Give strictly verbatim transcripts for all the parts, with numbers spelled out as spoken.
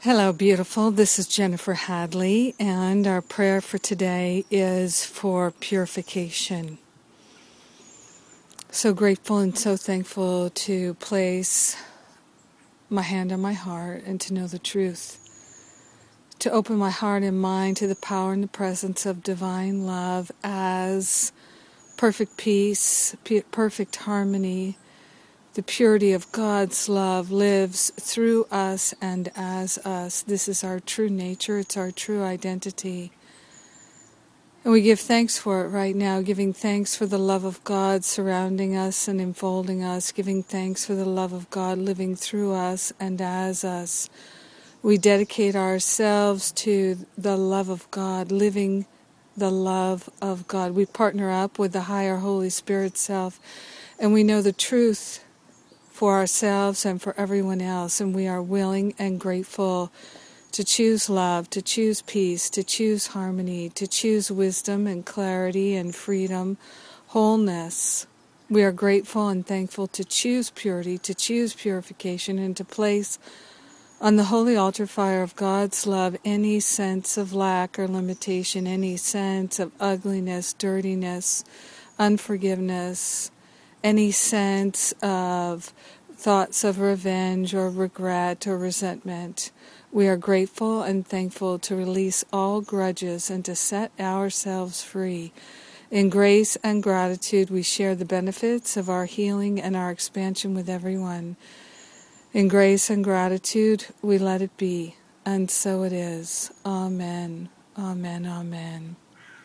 Hello, beautiful. This is Jennifer Hadley, and our prayer for today is for purification. So grateful and so thankful to place my hand on my heart and to know the truth, to open my heart and mind to the power and the presence of divine love as perfect peace, perfect harmony. The purity of God's love lives through us and as us. This is our true nature. It's our true identity. And we give thanks for it right now, giving thanks for the love of God surrounding us and enfolding us, giving thanks for the love of God living through us and as us. We dedicate ourselves to the love of God, living the love of God. We partner up with the higher Holy Spirit self, and we know the truth for ourselves and for everyone else, and we are willing and grateful to choose love, to choose peace, to choose harmony, to choose wisdom and clarity and freedom, wholeness. We are grateful and thankful to choose purity, to choose purification, and to place on the holy altar fire of God's love any sense of lack or limitation, any sense of ugliness, dirtiness, unforgiveness, any sense of thoughts of revenge or regret or resentment. We are grateful and thankful to release all grudges and to set ourselves free. In grace and gratitude, we share the benefits of our healing and our expansion with everyone. In grace and gratitude, we let it be, and so it is. Amen. Amen. Amen.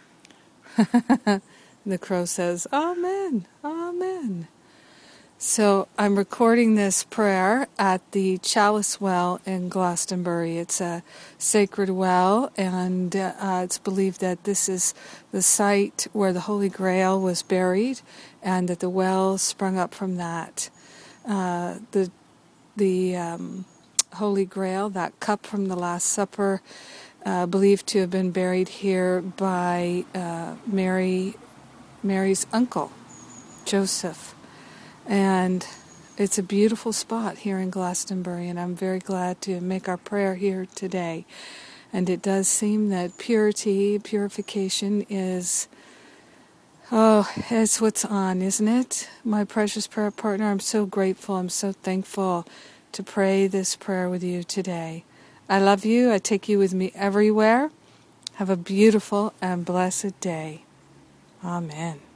The crow says, Amen, Amen. So I'm recording this prayer at the Chalice Well in Glastonbury. It's a sacred well, and uh, it's believed that this is the site where the Holy Grail was buried, and that the well sprung up from that. Uh, the the um, Holy Grail, that cup from the Last Supper, uh, believed to have been buried here by uh, Mary. Mary's uncle, Joseph. And it's a beautiful spot here in Glastonbury, and I'm very glad to make our prayer here today. And it does seem that purity, purification is, oh, it's what's on, isn't it? My precious prayer partner, I'm so grateful, I'm so thankful to pray this prayer with you today. I love you. I take you with me everywhere. Have a beautiful and blessed day. Amen.